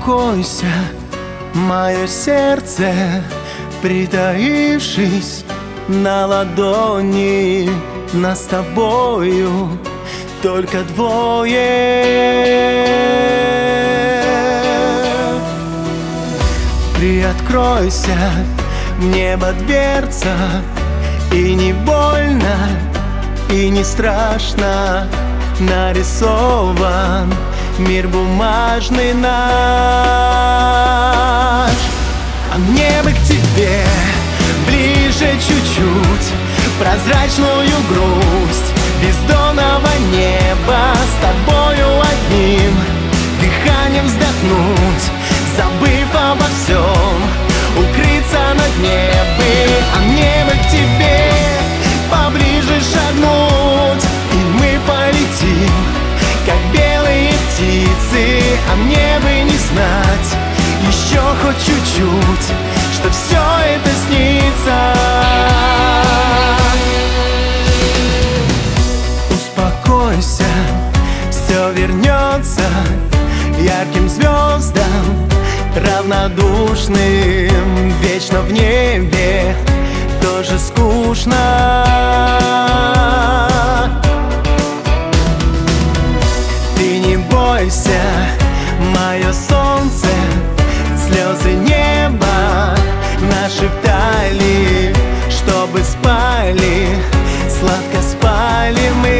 Успокойся, мое сердце, притаившись на ладони. Нас с тобою только двое. Приоткройся, в небо дверца, и не больно, и не страшно. Нарисован мир бумажный наш. А мне бы к тебе ближе чуть-чуть, прозрачную грусть бездонного неба, с тобою одним дыханием вздохнуть, забыв обо всем, укрыться на небе. А мне бы к тебе поближе шагнуть, и мы полетим, как белые птицы. А мне бы не знать еще хоть чуть-чуть, что все это снится. Успокойся, все вернется ярким звездам, равнодушным, вечно в небе тоже скучно. Ты не бойся, мое солнце, слезы неба нашептали, чтобы спали, сладко спали мы.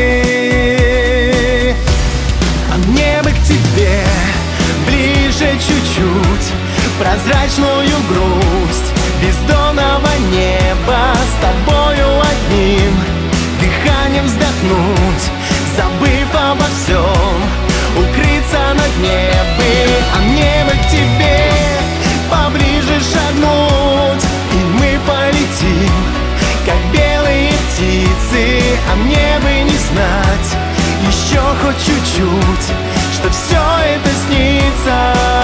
А мне бы к тебе ближе чуть-чуть, прозрачную грусть бездонного неба, с тобою одним дыханием вздохнуть, забыв обо всем, укрыться на небе. А мне бы к тебе поближе шагнуть, и мы полетим, как белые птицы. А мне бы не знать еще хоть чуть-чуть, что все это снится.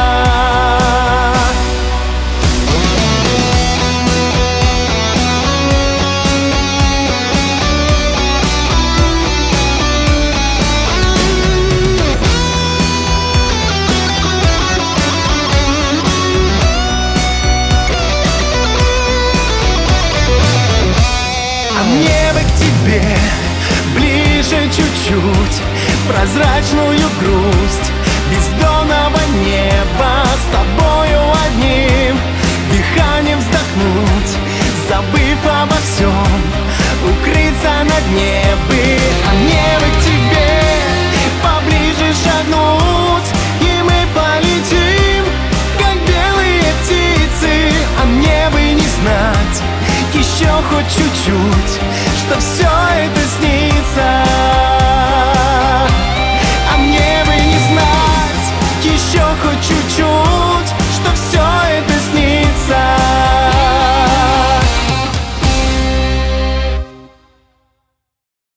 А мне бы к тебе ближе чуть-чуть, прозрачную грусть бездонного неба, с тобою одним дыханием вздохнуть, забыв обо всем, укрыться над небе. А мне бы к тебе поближе шагнуть, и мы полетим, как белые птицы. А мне бы не знать еще хоть чуть-чуть, что все это снится.